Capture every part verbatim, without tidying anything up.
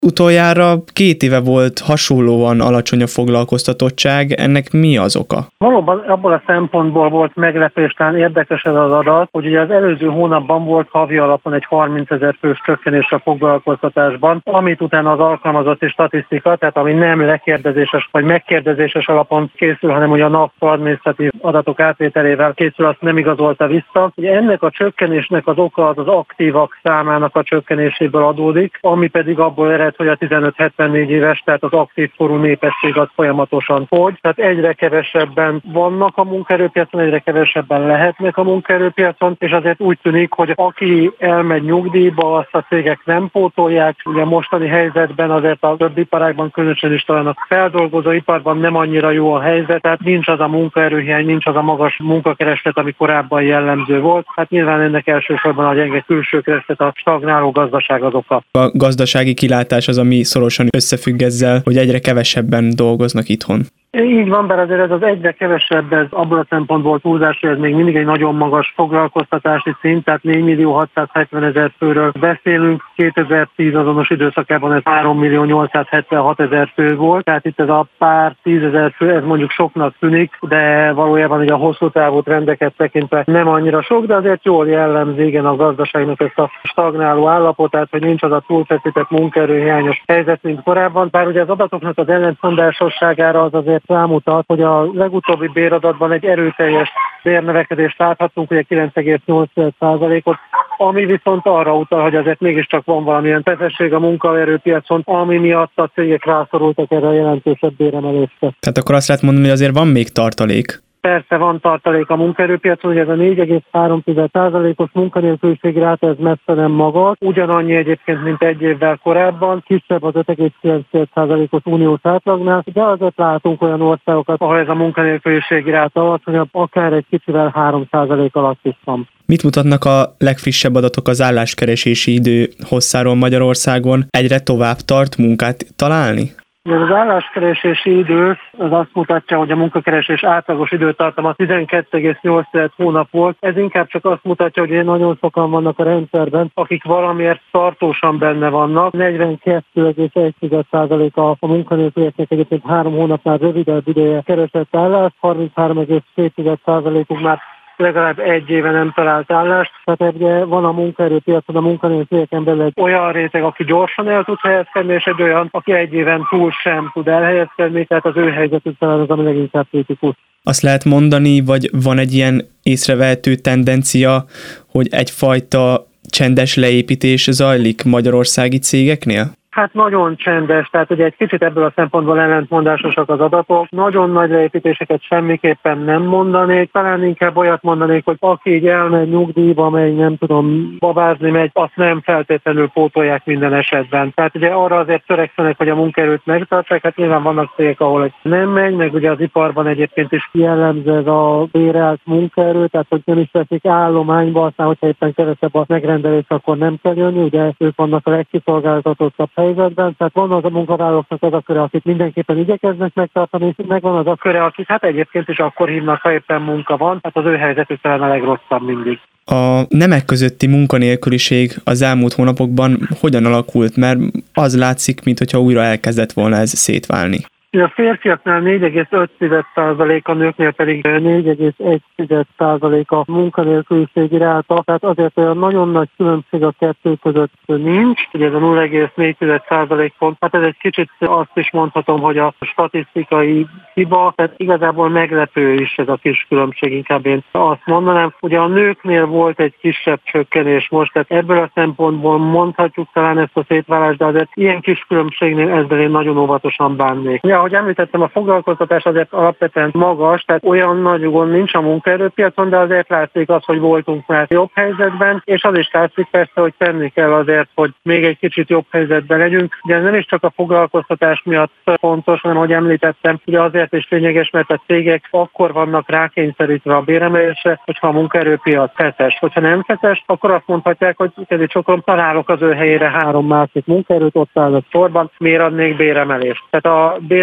Utoljára két éve volt hasonlóan alacsony a foglalkoztatottság, ennek mi az oka? Valóban abból a szempontból volt meglepés, talán érdekes ez az adat, hogy ugye az előző hónapban volt havi alapon egy harmincezer fős csökkenés a foglalkoztatásban, amit utána az alkalmazotti statisztika, tehát ami nem lekérdezéses vagy megkérdezéses alapon készül, hanem ugye a NAV adminisztratív adatok átvételével készül, azt nem igazolta vissza. Ugye ennek a csökkenésnek az oka az az aktívak számának a csökkenéséből adódik, ami pedig abból ered, hogy a tizenöt-hetvennégy éves, tehát az aktív korú népesség az folyamatosan fogy. Tehát egyre kevesebben vannak a munkaerőpiacon, egyre kevesebben lehetnek a munkaerőpiacon, és azért úgy tűnik, hogy aki elmegy nyugdíjba, azt a cégek nem pótolják. Ugye mostani helyzetben azért a több iparágban, különösen is talán a feldolgozóiparban nem annyira jó a helyzet, tehát nincs az a munkaerőhiány, nincs az a magas munkakereslet, ami korábban jellemző volt. Hát nyilván ennek elsősorban a gyenge külső kereslet, a stagnáló gazdaság az oka. A gazdasági kilátás az, ami szorosan összefügg ezzel, hogy egyre kevesebben dolgoznak itthon. Így van, bár azért ez az egyre kevesebb, ez abból a szempontból túlzás, hogy ez még mindig egy nagyon magas foglalkoztatási szint, tehát négy millió hatszázhetvenezer főről beszélünk, kétezer-tíz azonos időszakában ez három millió nyolcszázhetvenhat ezer fő volt, tehát itt ez a pár tízezer fő, ez mondjuk soknak tűnik, de valójában ugye a hosszú távú trendeket tekintve nem annyira sok, de azért jól jellemzi igen a gazdaságnak ezt a stagnáló állapotát, hogy nincs az a túlfeszített munkaerőhiányos helyzet, mint korábban, bár ugye az adatoknak az ellentmondásosságára az azért rámutat, hogy a legutóbbi béradatban egy erőteljes bérnövekedést láthatunk, ugye kilenc egész nyolc százalékot, ami viszont arra utal, hogy azért mégiscsak van valamilyen feszesség a munkaerőpiacon, ami miatt a cégek rászorultak erre a jelentősebb béremelésre. Tehát akkor azt lehet mondani, hogy azért van még tartalék. Persze van tartalék a munkaerőpiacon, ugye ez a négy egész három százalékos munkanélküliségi ráta, ez messze nem magas, ugyanannyi egyébként, mint egy évvel korábban, kisebb az öt egész kilenc százalékos uniós átlagnál, de azért látunk olyan országokat, ahol ez a munkanélküliségi ráta alacsonyabb, akár egy kicsivel három százalék alatt is van. Mit mutatnak a legfrissebb adatok az álláskeresési idő hosszáról Magyarországon? Egyre tovább tart munkát találni? Az álláskeresési idő az azt mutatja, hogy a munkakeresés átlagos időtartama tizenkét egész nyolc hónap volt. Ez inkább csak azt mutatja, hogy nagyon sokan vannak a rendszerben, akik valamiért tartósan benne vannak. negyvenkettő egész egy százalék a munkanélkülieknek egyébként három hónapnál rövidebb ideje keresett állást, harminchárom egész két százalékuk már legalább egy éve nem talált állást. Tehát ugye van a munkaerőpiacon, a munkanélkülieken belül egy olyan réteg, aki gyorsan el tud helyezkedni, és egy olyan, aki egy éven túl sem tud elhelyezkedni, tehát az ő helyzetük talán az, ami leginkább kritikus. Azt lehet mondani, vagy van egy ilyen észrevehető tendencia, hogy egyfajta csendes leépítés zajlik magyarországi cégeknél? Hát nagyon csendes, tehát ugye egy kicsit ebből a szempontból ellentmondásosak az adatok. Nagyon nagy leépítéseket semmiképpen nem mondanék, talán inkább olyat mondanék, hogy aki így elmegy nyugdíjba, megy, nem tudom, babázni megy, azt nem feltétlenül pótolják minden esetben. Tehát ugye arra azért törekszenek, hogy a munkaerőt megtartsák, hát nyilván vannak cégek, ahol nem megy, meg ugye az iparban egyébként is jellemző ez a bérelt munkaerő, tehát hogy nem is veszik állományba, aztán hogyha éppen kevesebb a megrendelés, akkor nem kell jönni, ugye ők vannak a legkiszolgáltatottabb helyzetben, tehát van az a munkavállalóknak az a köre, akit mindenképpen igyekeznek megtartani, és megvan az a köre, akit hát egyébként is akkor hívnak, ha éppen munka van, hát az ő helyzetük talán a legrosszabb mindig. A nemek közötti munkanélküliség az elmúlt hónapokban hogyan alakult, mert az látszik, mintha újra elkezdett volna ez szétválni. A férfiaknál négy egész öt százalék, a nőknél pedig négy egész egy százalék a munkanélküliségi ráta, tehát azért olyan nagyon nagy különbség a kettő között nincs, ugye ez a nulla egész négy százalék pont, hát ez egy kicsit azt is mondhatom, hogy a statisztikai hiba, tehát igazából meglepő is ez a kis különbség, inkább én azt mondanám. Ugye a nőknél volt egy kisebb csökkenés most, tehát ebből a szempontból mondhatjuk talán ezt a szétválást, de azért ilyen kis különbségnél ezzel én nagyon óvatosan bánnék. Ja, ahogy említettem, a foglalkoztatás azért alapvetően magas, tehát olyan nagy gond nincs a munkaerőpiacon, de azért látszik az, hogy voltunk már jobb helyzetben, és az is látszik persze, hogy tenni kell azért, hogy még egy kicsit jobb helyzetben legyünk. Ugye ez nem is csak a foglalkoztatás miatt fontos, hanem ahogy említettem, ugye azért is lényeges, mert a cégek akkor vannak rákényszerítve a béremelésre, hogyha a munkaerőpiac feszes. Hogyha nem feszes, akkor azt mondhatják, hogy kedves sokan találok az ő helyére három másik munkaerőt, ott áll a sorban, miért adnék béremelést. Tehát a béremelés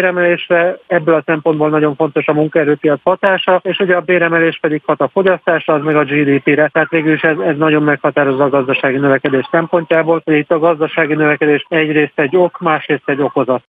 béremelésre, ebből a szempontból nagyon fontos a munkaerőpiac hatása, és ugye a béremelés pedig hat a fogyasztásra, az meg a gé dé pére. Tehát végül is ez, ez nagyon meghatározza a gazdasági növekedés szempontjából, hogy itt a gazdasági növekedés egyrészt egy ok, másrészt egy okozat.